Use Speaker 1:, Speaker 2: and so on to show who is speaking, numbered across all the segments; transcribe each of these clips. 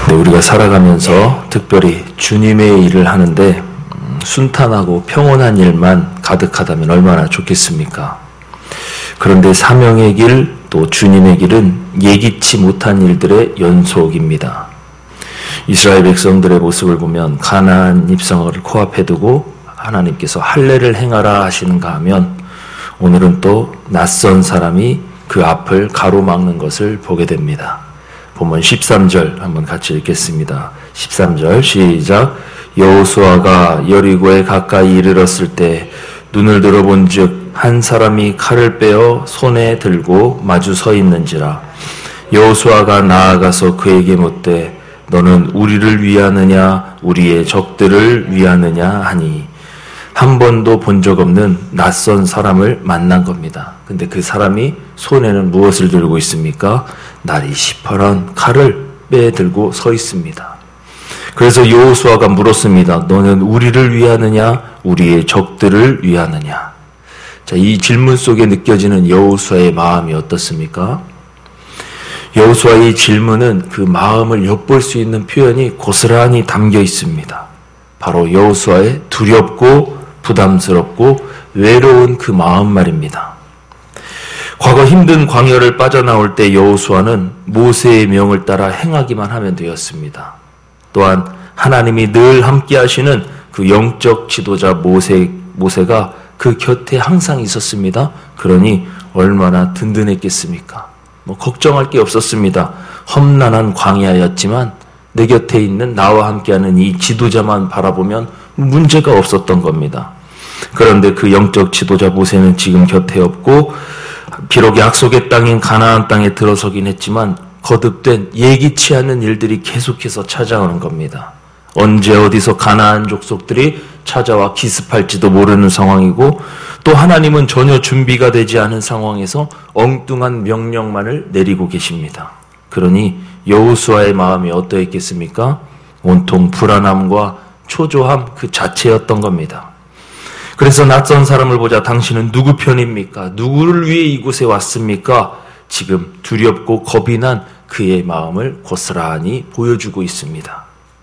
Speaker 1: 우리가 살아가면서 특별히 주님의 일을 하는데 순탄하고 평온한 일만 가득하다면 얼마나 좋겠습니까? 그런데 사명의 길, 또 주님의 길은 예기치 못한 일들의 연속입니다. 이스라엘 백성들의 모습을 보면 가나안 입성을 코앞에 두고 하나님께서 할례를 행하라 하시는가 하면 오늘은 또 낯선 사람이 그 앞을 가로막는 것을 보게 됩니다. 본문 13절 한번 같이 읽겠습니다. 13절 시작. 여호수아가 여리고에 가까이 이르렀을 때 눈을 들어본즉 한 사람이 칼을 빼어 손에 들고 마주 서 있는지라. 여호수아가 나아가서 그에게 묻되 너는 우리를 위하느냐 우리의 적들을 위하느냐 하니 한 번도 본 적 없는 낯선 사람을 만난 겁니다. 근데 그 사람이 손에는 무엇을 들고 있습니까? 날이 시퍼런 칼을 빼들고 서 있습니다. 그래서 여호수아가 물었습니다. 너는 우리를 위하느냐 우리의 적들을 위하느냐? 자, 이 질문 속에 느껴지는 여호수아의 마음이 어떻습니까? 여호수아의 질문은 그 마음을 엿볼 수 있는 표현이 고스란히 담겨 있습니다. 바로 여호수아의 두렵고 부담스럽고 외로운 그 마음 말입니다. 과거 힘든 광야를 빠져나올 때 여호수아는 모세의 명을 따라 행하기만 하면 되었습니다. 또한 하나님이 늘 함께 하시는 그 영적 지도자 모세가 그 곁에 항상 있었습니다. 그러니 얼마나 든든했겠습니까? 걱정할 게 없었습니다. 험난한 광야였지만 내 곁에 있는 나와 함께하는 이 지도자만 바라보면 문제가 없었던 겁니다. 그런데 그 영적 지도자 모세는 지금 곁에 없고 비록 약속의 땅인 가나안 땅에 들어서긴 했지만 거듭된 예기치 않은 일들이 계속해서 찾아오는 겁니다. 언제 어디서 가나안 족속들이 찾아와 기습할지도 모르는 상황이고 또 하나님은 전혀 준비가 되지 않은 상황에서 엉뚱한 명령만을 내리고 계십니다. 그러니 여호수아의 마음이 어떠했겠습니까? 온통 불안함과 초조함 그 자체였던 겁니다. 그래서 낯선 사람을 보자 당신은 누구 편입니까? 누구를 위해 이곳에 왔습니까? 지금 두렵고 겁이 난 그의 마음을 고스란히 보여주고 있습니다.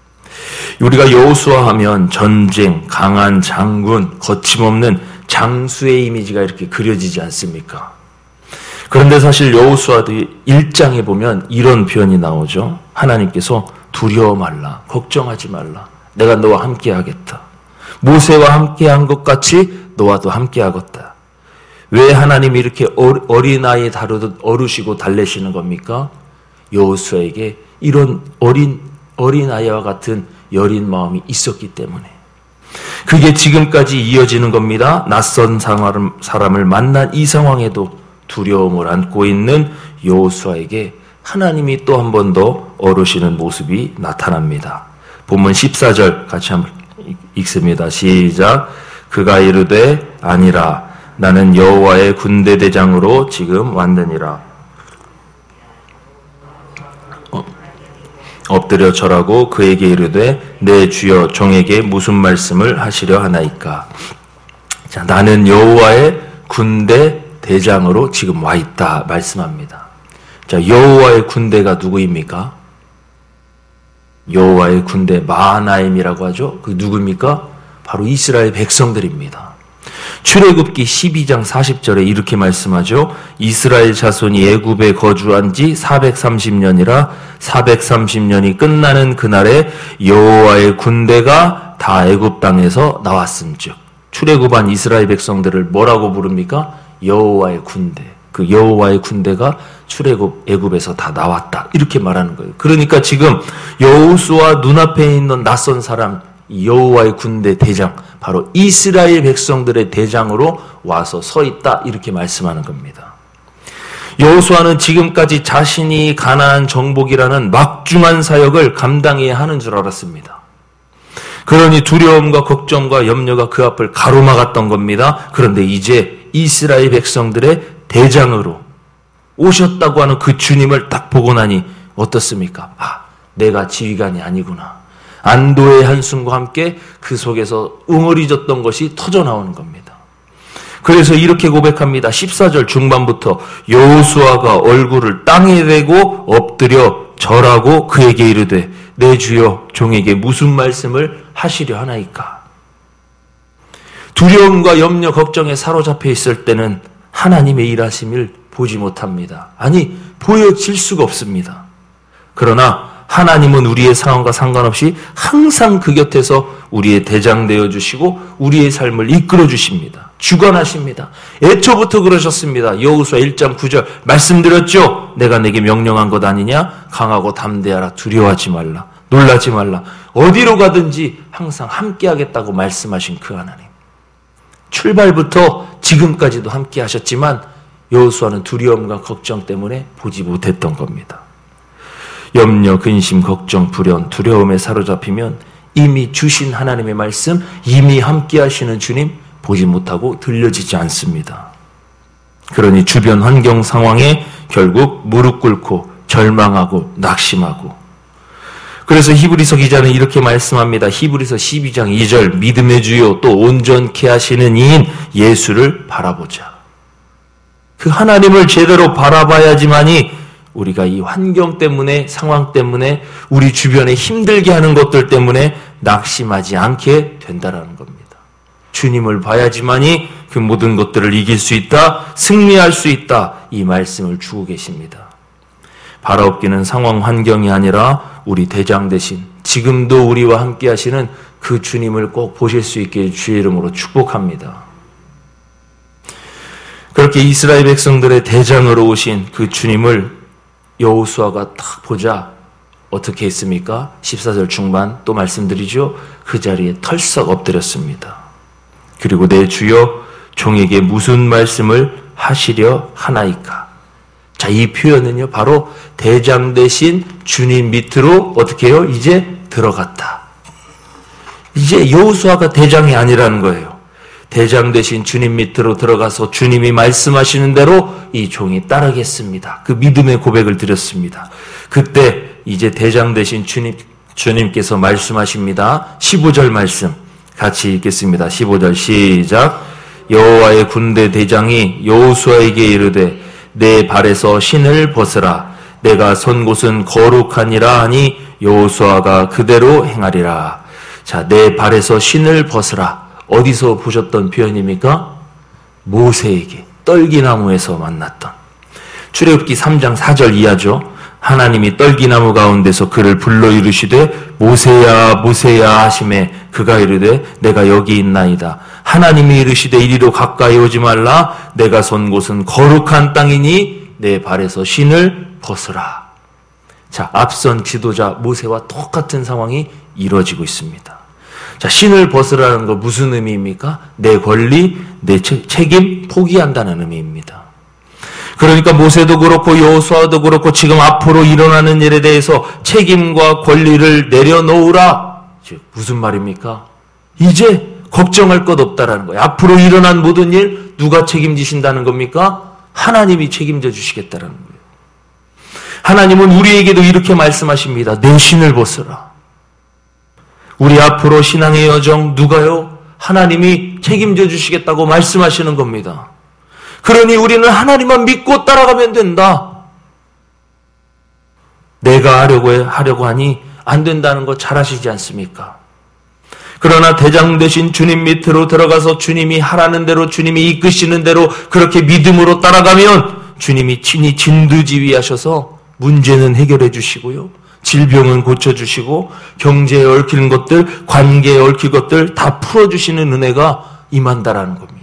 Speaker 1: 우리가 여호수아 하면 전쟁, 강한 장군, 거침없는 장수의 이미지가 이렇게 그려지지 않습니까? 그런데 사실 여호수아도 1장에 보면 이런 표현이 나오죠. 하나님께서 두려워 말라, 걱정하지 말라. 내가 너와 함께 하겠다. 모세와 함께 한 것 같이 너와도 함께 하겠다. 왜 하나님이 이렇게 어린아이 다루듯 어루시고 달래시는 겁니까? 여호수아에게 이런 어린아이와 같은 여린 마음이 있었기 때문에. 그게 지금까지 이어지는 겁니다. 낯선 사람을 만난 이 상황에도 두려움을 안고 있는 여호수아에게 하나님이 또 한 번 더 어루시는 모습이 나타납니다. 본문 14절 같이 한번 읽습니다. 시작. 그가 이르되 아니라 나는 여호와의 군대 대장으로 지금 왔느니라. 엎드려 절하고 그에게 이르되 내 주여 종에게 무슨 말씀을 하시려 하나이까. 자, 나는 여호와의 군대 대장으로 지금 와 있다 말씀합니다. 자, 여호와의 군대가 누구입니까? 여호와의 군대 마하나임이라고 하죠. 그 누구입니까? 바로 이스라엘 백성들입니다. 출애굽기 12장 40절에 이렇게 말씀하죠. 이스라엘 자손이 애굽에 거주한 지 430년이라 430년이 끝나는 그날에 여호와의 군대가 다 애굽 땅에서 나왔음즉. 출애굽한 이스라엘 백성들을 뭐라고 부릅니까? 여호와의 군대. 그 여호와의 군대가 애굽에서 다 나왔다. 이렇게 말하는 거예요. 그러니까 지금 여호수아 눈앞에 있는 낯선 사람, 여호와의 군대 대장, 바로 이스라엘 백성들의 대장으로 와서 서 있다. 이렇게 말씀하는 겁니다. 여호수아는 지금까지 자신이 가나안 정복이라는 막중한 사역을 감당해야 하는 줄 알았습니다. 그러니 두려움과 걱정과 염려가 그 앞을 가로막았던 겁니다. 그런데 이제 이스라엘 백성들의 대장으로 오셨다고 하는 그 주님을 딱 보고 나니 어떻습니까? 내가 지휘관이 아니구나. 안도의 한숨과 함께 그 속에서 응어리졌던 것이 터져나오는 겁니다. 그래서 이렇게 고백합니다. 14절 중반부터 여호수아가 얼굴을 땅에 대고 엎드려 절하고 그에게 이르되 내 주여 종에게 무슨 말씀을 하시려 하나이까. 두려움과 염려, 걱정에 사로잡혀 있을 때는 하나님의 일하심을 보지 못합니다. 아니, 보여질 수가 없습니다. 그러나 하나님은 우리의 상황과 상관없이 항상 그 곁에서 우리의 대장 되어주시고 우리의 삶을 이끌어 주십니다. 주관하십니다. 애초부터 그러셨습니다. 여호수아 1장 9절 말씀드렸죠. 내가 내게 명령한 것 아니냐. 강하고 담대하라. 두려워하지 말라. 놀라지 말라. 어디로 가든지 항상 함께하겠다고 말씀하신 그 하나님. 출발부터 지금까지도 함께 하셨지만 여호수아는 두려움과 걱정 때문에 보지 못했던 겁니다. 염려, 근심, 걱정, 불연, 두려움에 사로잡히면 이미 주신 하나님의 말씀, 이미 함께 하시는 주님 보지 못하고 들려지지 않습니다. 그러니 주변 환경 상황에 결국 무릎 꿇고 절망하고 낙심하고. 그래서 히브리서 기자는 이렇게 말씀합니다. 히브리서 12장 2절 믿음의 주요 또 온전케 하시는 이인 예수를 바라보자. 그 하나님을 제대로 바라봐야지만이 우리가 이 환경 때문에, 상황 때문에, 우리 주변에 힘들게 하는 것들 때문에 낙심하지 않게 된다는 겁니다. 주님을 봐야지만이 그 모든 것들을 이길 수 있다, 승리할 수 있다, 이 말씀을 주고 계십니다. 바라옵기는 상황, 환경이 아니라 우리 대장 대신 지금도 우리와 함께 하시는 그 주님을 꼭 보실 수 있게 주의 이름으로 축복합니다. 그렇게 이스라엘 백성들의 대장으로 오신 그 주님을 여호수아가 딱 보자 어떻게 했습니까? 14절 중반 또 말씀드리죠. 그 자리에 털썩 엎드렸습니다. 그리고 내 주여 종에게 무슨 말씀을 하시려 하나이까. 자, 이 표현은요 바로 대장 대신 주님 밑으로 어떻게 해요? 이제 들어갔다. 이제 여호수아가 대장이 아니라는 거예요. 대장 대신 주님 밑으로 들어가서 주님이 말씀하시는 대로 이 종이 따르겠습니다. 그 믿음의 고백을 드렸습니다. 그때 이제 대장 대신 주님께서 말씀하십니다. 15절 말씀 같이 읽겠습니다. 15절 시작. 여호와의 군대 대장이 여호수아에게 이르되 내 발에서 신을 벗으라. 내가 선 곳은 거룩하니라 하니 여호수아가 그대로 행하리라. 자, 내 발에서 신을 벗으라. 어디서 보셨던 표현입니까? 모세에게 떨기나무에서 만났던. 출애굽기 3장 4절 이하죠. 하나님이 떨기나무 가운데서 그를 불러 이르시되 모세야 모세야 하시매 그가 이르되 내가 여기 있나이다. 하나님이 이르시되 이리로 가까이 오지 말라. 내가 선 곳은 거룩한 땅이니 내 발에서 신을 벗으라. 자, 앞선 지도자 모세와 똑같은 상황이 이루어지고 있습니다. 자, 신을 벗으라는 거 무슨 의미입니까? 내 권리, 내 책임 포기한다는 의미입니다. 그러니까 모세도 그렇고 여호수아도 그렇고 지금 앞으로 일어나는 일에 대해서 책임과 권리를 내려놓으라. 즉 무슨 말입니까? 이제 걱정할 것 없다라는 거예요. 앞으로 일어난 모든 일 누가 책임지신다는 겁니까? 하나님이 책임져 주시겠다라는 거예요. 하나님은 우리에게도 이렇게 말씀하십니다. 내 신을 벗으라. 우리 앞으로 신앙의 여정 누가요? 하나님이 책임져 주시겠다고 말씀하시는 겁니다. 그러니 우리는 하나님만 믿고 따라가면 된다. 내가 하려고 하니 안 된다는 거 잘 아시지 않습니까? 그러나 대장 되신 주님 밑으로 들어가서 주님이 하라는 대로 주님이 이끄시는 대로 그렇게 믿음으로 따라가면 주님이 친히 진두지휘하셔서 문제는 해결해 주시고요. 질병은 고쳐주시고 경제에 얽힌 것들, 관계에 얽힌 것들 다 풀어주시는 은혜가 임한다라는 겁니다.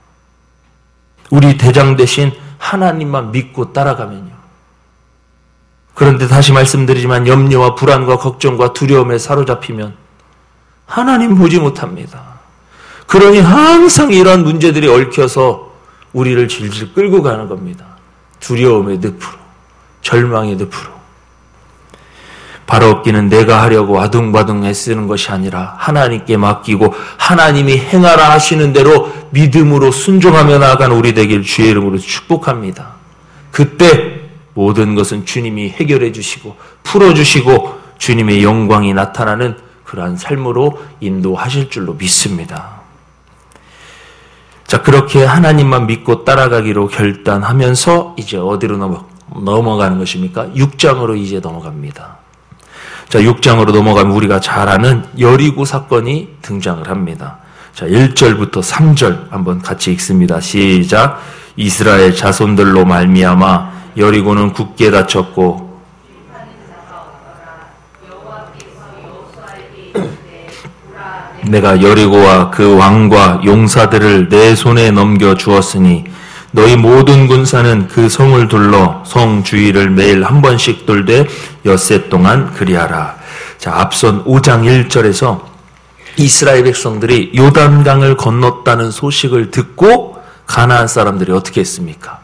Speaker 1: 우리 대장 대신 하나님만 믿고 따라가면요. 그런데 다시 말씀드리지만 염려와 불안과 걱정과 두려움에 사로잡히면 하나님 보지 못합니다. 그러니 항상 이런 문제들이 얽혀서 우리를 질질 끌고 가는 겁니다. 두려움의 늪으로, 절망의 늪으로. 바라옵기는 내가 하려고 아둥바둥 애쓰는 것이 아니라 하나님께 맡기고 하나님이 행하라 하시는 대로 믿음으로 순종하며 나아가는 우리 되길 주의 이름으로 축복합니다. 그때 모든 것은 주님이 해결해 주시고 풀어주시고 주님의 영광이 나타나는 그러한 삶으로 인도하실 줄로 믿습니다. 자, 그렇게 하나님만 믿고 따라가기로 결단하면서 이제 어디로 넘어가는 것입니까? 6장으로 이제 넘어갑니다. 자, 6장으로 넘어가면 우리가 잘 아는 여리고 사건이 등장을 합니다. 자, 1절부터 3절 한번 같이 읽습니다. 시작. 이스라엘 자손들로 말미암아 여리고는 굳게 닫혔고 내가 여리고와 그 왕과 용사들을 내 손에 넘겨 주었으니 너희 모든 군사는 그 성을 둘러 성 주위를 매일 한 번씩 돌되 엿새 동안 그리하라. 자, 앞선 5장 1절에서 이스라엘 백성들이 요단강을 건넜다는 소식을 듣고 가나안 사람들이 어떻게 했습니까?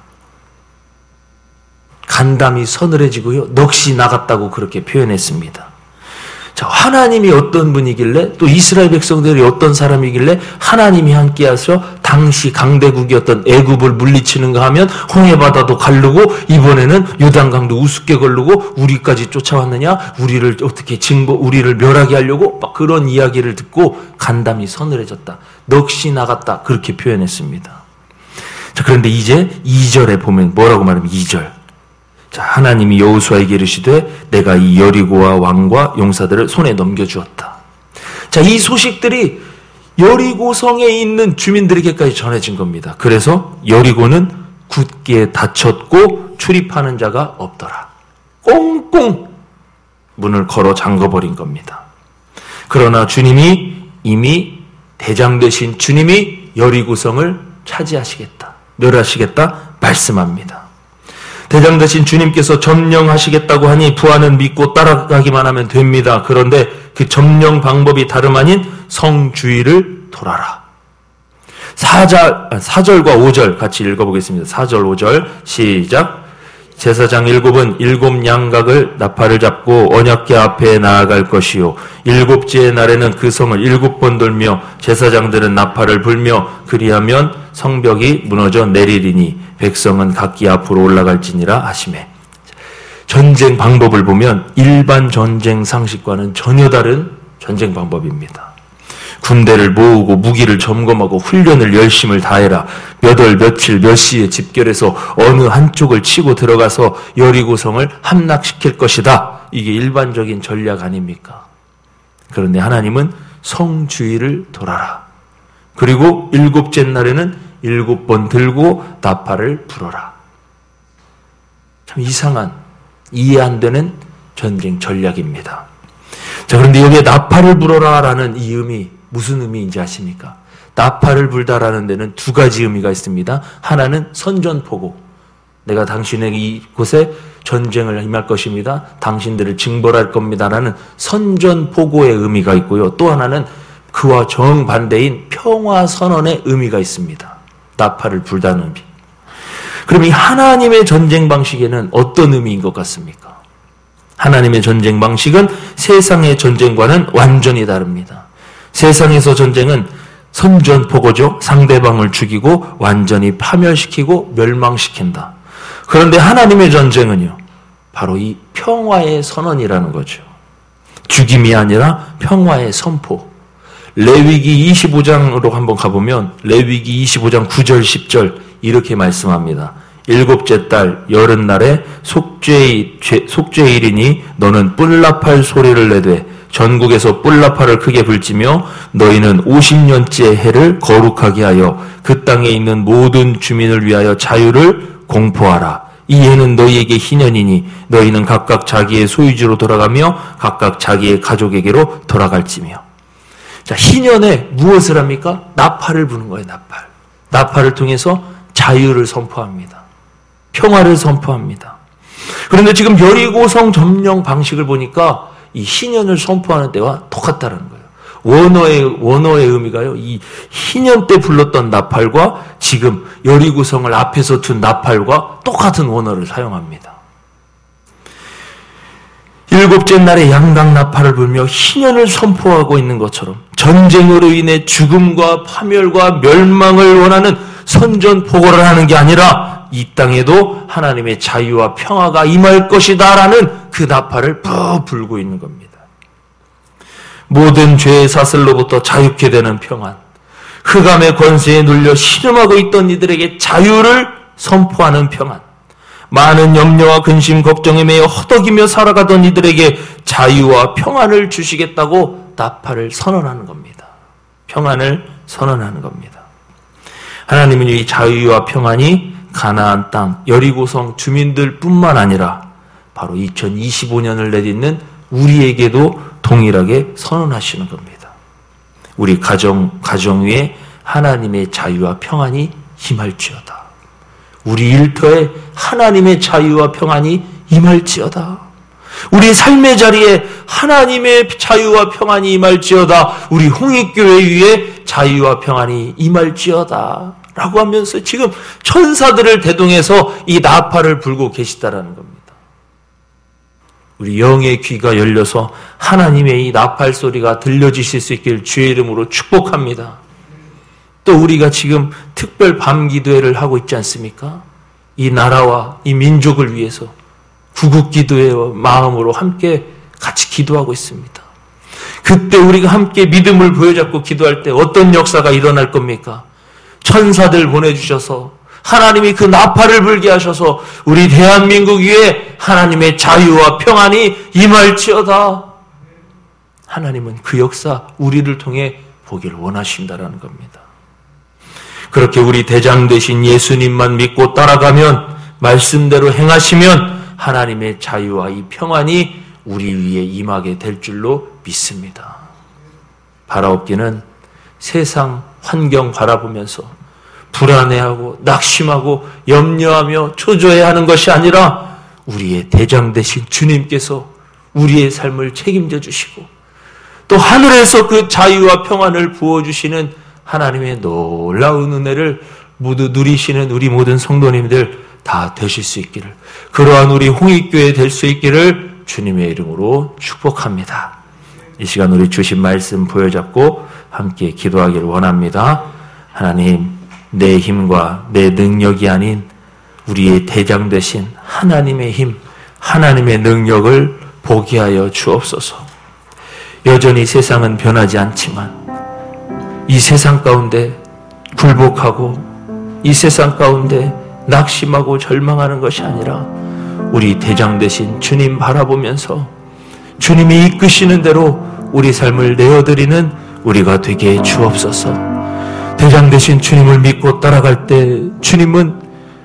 Speaker 1: 간담이 서늘해지고요, 넋이 나갔다고 그렇게 표현했습니다. 자, 하나님이 어떤 분이길래, 또 이스라엘 백성들이 어떤 사람이길래 하나님이 함께하셔 당시 강대국이었던 애굽을 물리치는가 하면 홍해바다도 가르고 이번에는 요단강도 우습게 걸르고 우리까지 쫓아왔느냐, 우리를 어떻게 우리를 멸하게 하려고 막 그런 이야기를 듣고 간담이 서늘해졌다, 넋이 나갔다, 그렇게 표현했습니다. 자, 그런데 이제 2절에 보면 뭐라고 말하면 2절. 자, 하나님이 여호수아에게 이르시되 내가 이 여리고와 왕과 용사들을 손에 넘겨주었다. 자, 이 소식들이 여리고성에 있는 주민들에게까지 전해진 겁니다. 그래서 여리고는 굳게 닫혔고 출입하는 자가 없더라. 꽁꽁 문을 걸어 잠궈버린 겁니다. 그러나 주님이 이미 대장 되신 주님이 여리고성을 차지하시겠다, 멸하시겠다 말씀합니다. 대장 되신 주님께서 점령하시겠다고 하니 부하는 믿고 따라가기만 하면 됩니다. 그런데 그 점령 방법이 다름 아닌 성 주위를 돌아라. 4절과 5절 같이 읽어보겠습니다. 4절 5절 시작. 제사장 7은 7 양각을 나팔을 잡고 언약궤 앞에 나아갈 것이요 7째 날에는 그 성을 7번 돌며 제사장들은 나팔을 불며 그리하면 성벽이 무너져 내리리니 백성은 각기 앞으로 올라갈지니라 하시매. 전쟁 방법을 보면 일반 전쟁 상식과는 전혀 다른 전쟁 방법입니다. 군대를 모으고 무기를 점검하고 훈련을 열심을 다해라. 몇 월 며칠 몇 시에 집결해서 어느 한쪽을 치고 들어가서 여리고성을 함락시킬 것이다. 이게 일반적인 전략 아닙니까? 그런데 하나님은 성 주위를 돌아라. 그리고 7째 날에는 7번 들고 나팔을 불어라. 참 이상한, 이해 안 되는 전쟁 전략입니다. 자, 그런데 여기에 나팔을 불어라라는 이 의미, 무슨 의미인지 아십니까? 나팔을 불다라는 데는 두 가지 의미가 있습니다. 하나는 선전포고, 내가 당신에게 이곳에 전쟁을 임할 것입니다, 당신들을 징벌할 겁니다라는 선전포고의 의미가 있고요. 또 하나는 그와 정반대인 평화선언의 의미가 있습니다. 나팔을 불다는 의미. 그럼 이 하나님의 전쟁 방식에는 어떤 의미인 것 같습니까? 하나님의 전쟁 방식은 세상의 전쟁과는 완전히 다릅니다. 세상에서 전쟁은 선전포고죠. 상대방을 죽이고 완전히 파멸시키고 멸망시킨다. 그런데 하나님의 전쟁은요, 바로 이 평화의 선언이라는 거죠. 죽임이 아니라 평화의 선포. 레위기 25장으로 한번 가보면 레위기 25장 9절 10절 이렇게 말씀합니다. 7째 달 여름날에 속죄일이니 너는 뿔나팔 소리를 내되 전국에서 뿔나팔을 크게 불지며 너희는 50년째 해를 거룩하게 하여 그 땅에 있는 모든 주민을 위하여 자유를 공포하라. 이 해는 너희에게 희년이니 너희는 각각 자기의 소유지로 돌아가며 각각 자기의 가족에게로 돌아갈지며. 자, 희년에 무엇을 합니까? 나팔을 부는 거예요. 나팔을 통해서 자유를 선포합니다. 평화를 선포합니다. 그런데 지금 여리고성 점령 방식을 보니까 이 희년을 선포하는 때와 똑같다는 거예요. 원어의 의미가요, 이 희년 때 불렀던 나팔과 지금 여리고성을 앞에서 둔 나팔과 똑같은 원어를 사용합니다. 7째 날에 양각 나팔을 불며 희년을 선포하고 있는 것처럼 전쟁으로 인해 죽음과 파멸과 멸망을 원하는 선전포고를 하는 게 아니라 이 땅에도 하나님의 자유와 평화가 임할 것이다 라는 그 나팔을 푹 불고 있는 겁니다. 모든 죄의 사슬로부터 자유케 되는 평안, 흑암의 권세에 눌려 신음하고 있던 이들에게 자유를 선포하는 평안, 많은 염려와 근심, 걱정에 매여 허덕이며 살아가던 이들에게 자유와 평안을 주시겠다고 나팔을 선언하는 겁니다. 평안을 선언하는 겁니다. 하나님은 이 자유와 평안이 가나안 땅 여리고성 주민들뿐만 아니라 바로 2025년을 내딛는 우리에게도 동일하게 선언하시는 겁니다. 우리 가정 위에 하나님의 자유와 평안이 임할지어다. 우리 일터에 하나님의 자유와 평안이 임할지어다. 우리 삶의 자리에 하나님의 자유와 평안이 임할지어다. 우리 홍익교회 위에 자유와 평안이 임할지어다. 라고 하면서 지금 천사들을 대동해서 이 나팔을 불고 계시다라는 겁니다. 우리 영의 귀가 열려서 하나님의 이 나팔 소리가 들려지실 수 있길 주의 이름으로 축복합니다. 또 우리가 지금 특별 밤 기도회를 하고 있지 않습니까? 이 나라와 이 민족을 위해서 구국 기도회와 마음으로 함께 같이 기도하고 있습니다. 그때 우리가 함께 믿음을 부여잡고 기도할 때 어떤 역사가 일어날 겁니까? 천사들 보내주셔서 하나님이 그 나팔을 불게 하셔서 우리 대한민국 위에 하나님의 자유와 평안이 임할지어다. 하나님은 그 역사 우리를 통해 보기를 원하신다라는 겁니다. 그렇게 우리 대장 되신 예수님만 믿고 따라가면, 말씀대로 행하시면 하나님의 자유와 이 평안이 우리 위에 임하게 될 줄로 믿습니다. 바라옵기는 세상 환경 바라보면서 불안해하고 낙심하고 염려하며 초조해하는 것이 아니라 우리의 대장 되신 주님께서 우리의 삶을 책임져 주시고 또 하늘에서 그 자유와 평안을 부어주시는 하나님의 놀라운 은혜를 모두 누리시는 우리 모든 성도님들 다 되실 수 있기를, 그러한 우리 홍익교회 될 수 있기를 주님의 이름으로 축복합니다. 이 시간 우리 주신 말씀 보여잡고 함께 기도하기를 원합니다. 하나님, 내 힘과 내 능력이 아닌 우리의 대장 되신 하나님의 힘, 하나님의 능력을 보게 하여 주옵소서. 여전히 세상은 변하지 않지만 이 세상 가운데 굴복하고 이 세상 가운데 낙심하고 절망하는 것이 아니라 우리 대장 되신 주님 바라보면서 주님이 이끄시는 대로 우리 삶을 내어드리는 우리가 되게 해 주옵소서. 대장 되신 주님을 믿고 따라갈 때 주님은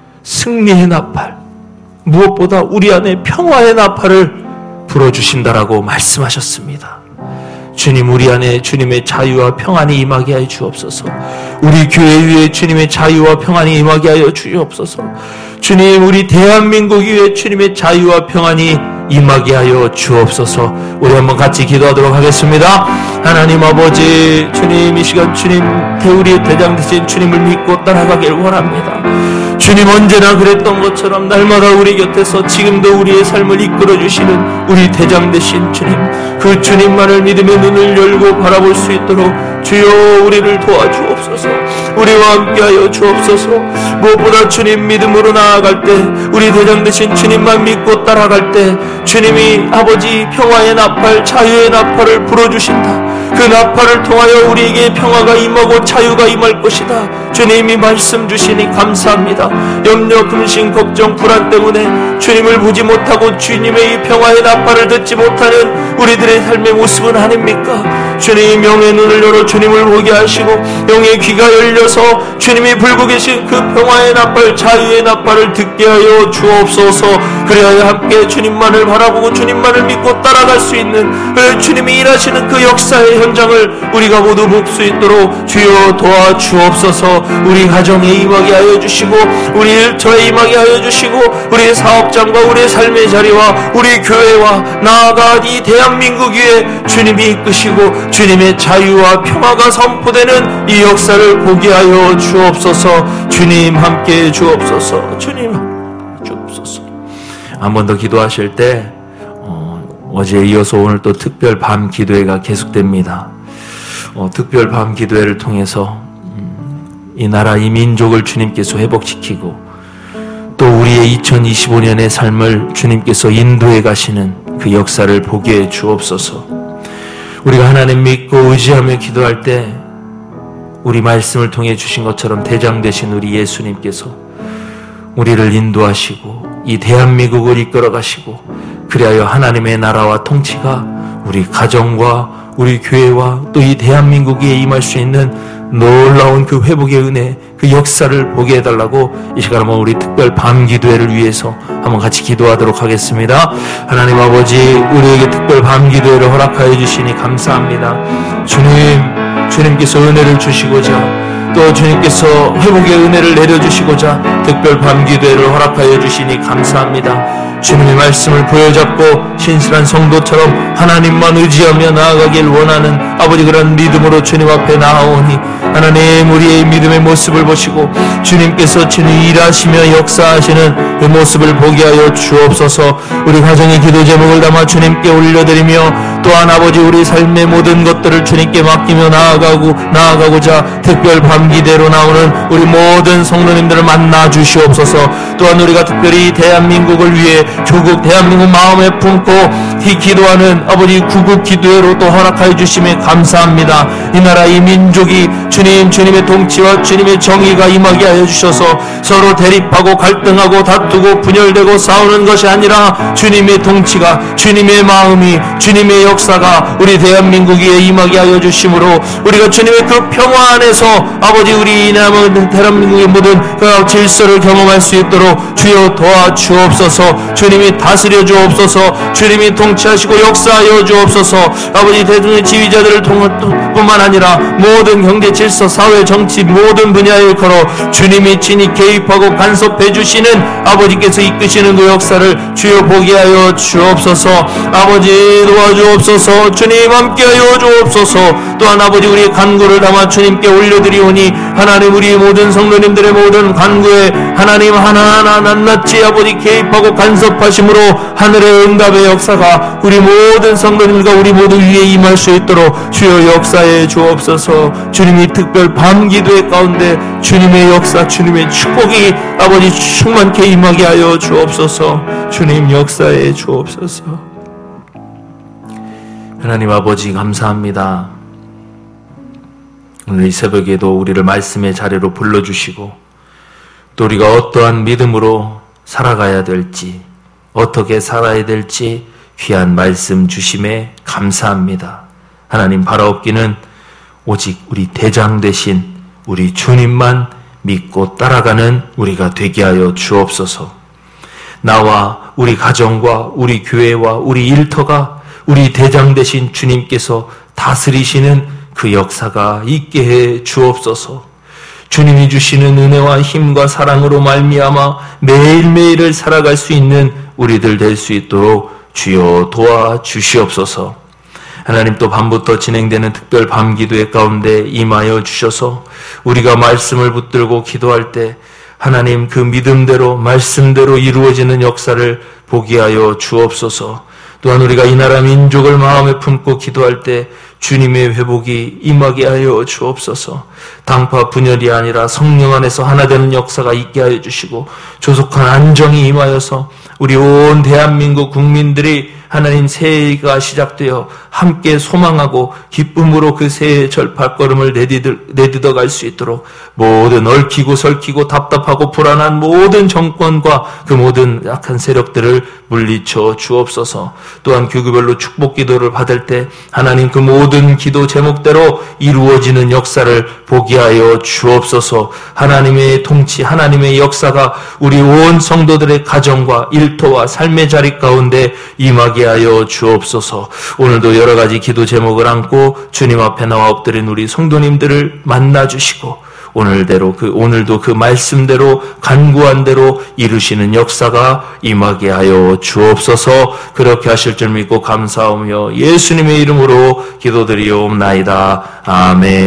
Speaker 1: 승리의 나팔, 무엇보다 우리 안에 평화의 나팔을 불어주신다라고 말씀하셨습니다. 주님, 우리 안에 주님의 자유와 평안이 임하게 하여 주옵소서. 우리 교회 위에 주님의 자유와 평안이 임하게 하여 주옵소서. 주님, 우리 대한민국 위에 주님의 자유와 평안이 임하게 하여 주옵소서. 우리 한번 같이 기도하도록 하겠습니다. 하나님 아버지, 주님, 이 시간 주님, 우리의 대장 되신 주님을 믿고 따라가길 원합니다. 주님, 언제나 그랬던 것처럼 날마다 우리 곁에서 지금도 우리의 삶을 이끌어주시는 우리 대장 되신 주님, 그 주님만을 믿음의 눈을 열고 바라볼 수 있도록 주여 우리를 도와주옵소서. 우리와 함께하여 주옵소서. 무엇보다 주님 믿음으로 나아갈 때, 우리 대장 되신 주님만 믿고 따라갈 때 주님이 아버지 평화의 나팔, 자유의 나팔을 불어주신다. 그 나팔을 통하여 우리에게 평화가 임하고 자유가 임할 것이다. 주님이 말씀 주시니 감사합니다. 염려, 근심, 걱정, 불안 때문에 주님을 보지 못하고 주님의 이 평화의 나팔을 듣지 못하는 우리들의 삶의 모습은 아닙니까? 주님, 영의 눈을 열어 주님을 보게 하시고 영의 귀가 열려서 주님이 불고 계신 그 평화의 나팔, 자유의 나팔을 듣게 하여 주옵소서. 그래야 함께 주님만을 바라보고 주님만을 믿고 따라갈 수 있는 그 주님이 일하시는 그 역사의 현장을 우리가 모두 볼 수 있도록 주여 도와주옵소서. 우리 가정에 임하게 하여 주시고 우리 일터에 임하게 하여 주시고 우리 사업장과 우리 삶의 자리와 우리 교회와 나아가 이 대한민국 위에 주님이 이끄시고 주님의 자유와 평화가 선포되는 이 역사를 보게 하여 주옵소서. 주님 함께 주옵소서. 주님 주옵소서. 한 번 더 기도하실 때 어제에 이어서 오늘 또 특별 밤 기도회가 계속됩니다. 특별 밤 기도회를 통해서 이 나라, 이 민족을 주님께서 회복시키고 또 우리의 2025년의 삶을 주님께서 인도해 가시는 그 역사를 보게 해 주옵소서. 우리가 하나님 믿고 의지하며 기도할 때 우리 말씀을 통해 주신 것처럼 대장 되신 우리 예수님께서 우리를 인도하시고 이 대한민국을 이끌어 가시고 그리하여 하나님의 나라와 통치가 우리 가정과 우리 교회와 또 이 대한민국에 임할 수 있는 놀라운 그 회복의 은혜, 그 역사를 보게 해달라고 이 시간 한번 우리 특별 밤기도회를 위해서 한번 같이 기도하도록 하겠습니다. 하나님 아버지, 우리에게 특별 밤기도회를 허락하여 주시니 감사합니다. 주님께서 은혜를 주시고자 또 주님께서 회복의 은혜를 내려주시고자 특별 밤기도회를 허락하여 주시니 감사합니다. 주님의 말씀을 부여잡고 신실한 성도처럼 하나님만 의지하며 나아가길 원하는 아버지 그런 믿음으로 주님 앞에 나아오니 하나님 우리의 믿음의 모습을 보시고 주님께서 친히 일하시며 역사하시는 그 모습을 보게 하여 주옵소서. 우리 가정의 기도 제목을 담아 주님께 올려드리며 또한 아버지 우리 삶의 모든 것들을 주님께 맡기며 나아가고자 특별 밤기대로 나오는 우리 모든 성도님들을 만나 주시옵소서. 또한 우리가 특별히 대한민국을 위해 조국 대한민국 마음에 품고 기도하는 아버지 구국 기도회로 또 허락하여 주심에 감사합니다. 이 나라 이 민족이 주님의 통치와 주님의 정의가 임하게 하여 주셔서 서로 대립하고 갈등하고 다투고 분열되고 싸우는 것이 아니라 주님의 통치가 주님의 마음이 주님의 역사가 우리 대한민국에 임하게 하여 주심으로 우리가 주님의 그 평화 안에서 아버지 우리 대한민국의 모든 그 질서를 경험할 수 있도록 주여 도와주옵소서. 주님이 다스려 주옵소서. 주님이 통치하시고 역사하여 주옵소서. 아버지 대중의 지휘자들을 뿐만 아니라 모든 경제 질서 사회 정치 모든 분야에 걸어 주님이 친히 개입하고 간섭해 주시는 아버지께서 이끄시는 그 역사를 주여 보게 하여 주옵소서. 아버지 도와주옵소서. 주님 함께하여 주옵소서. 또한 아버지 우리의 간구를 담아 주님께 올려드리오니 하나님 우리 모든 성도님들의 모든 간구에 하나님 하나하나 낱낱이 아버지 개입하고 간섭하심으로 하늘의 응답의 역사가 우리 모든 성도님과 우리 모두 위에 임할 수 있도록 주여 역사해 주옵소서. 주님이 특별 밤기도회 가운데 주님의 역사 주님의 축복이 아버지 충만케 임하게 하여 주옵소서. 주님 역사해 주옵소서. 하나님 아버지 감사합니다. 오늘 이 새벽에도 우리를 말씀의 자리로 불러주시고 또 우리가 어떠한 믿음으로 살아가야 될지 어떻게 살아야 될지 귀한 말씀 주심에 감사합니다. 하나님 바라옵기는 오직 우리 대장 되신 우리 주님만 믿고 따라가는 우리가 되게 하여 주옵소서. 나와 우리 가정과 우리 교회와 우리 일터가 우리 대장 되신 주님께서 다스리시는 그 역사가 있게 해 주옵소서. 주님이 주시는 은혜와 힘과 사랑으로 말미암아 매일매일을 살아갈 수 있는 우리들 될 수 있도록 주여 도와주시옵소서. 하나님 또 밤부터 진행되는 특별 밤기도회 가운데 임하여 주셔서 우리가 말씀을 붙들고 기도할 때 하나님 그 믿음대로 말씀대로 이루어지는 역사를 보게 하여 주옵소서. 또한 우리가 이 나라 민족을 마음에 품고 기도할 때 주님의 회복이 임하게 하여 주옵소서. 당파 분열이 아니라 성령 안에서 하나 되는 역사가 있게 하여 주시고 조속한 안정이 임하여서 우리 온 대한민국 국민들이 하나님 새해가 시작되어 함께 소망하고 기쁨으로 그 새해의 발걸음을 내딛어 갈 수 있도록 모든 얽히고 설키고 답답하고 불안한 모든 정권과 그 모든 악한 세력들을 물리쳐 주옵소서. 또한 교구별로 축복 기도를 받을 때 하나님 그 모든 기도 제목대로 이루어지는 역사를 보게 하여 주옵소서. 하나님의 통치 하나님의 역사가 우리 온 성도들의 가정과 일터와 삶의 자리 가운데 임하게 하여 주옵소서. 오늘도 여러 가지 기도 제목을 안고 주님 앞에 나와 엎드린 우리 성도님들을 만나주시고 오늘도 그 말씀대로 간구한 대로 이루시는 역사가 임하게 하여 주옵소서. 그렇게 하실 줄 믿고 감사하며 예수님의 이름으로 기도드리옵나이다. 아멘.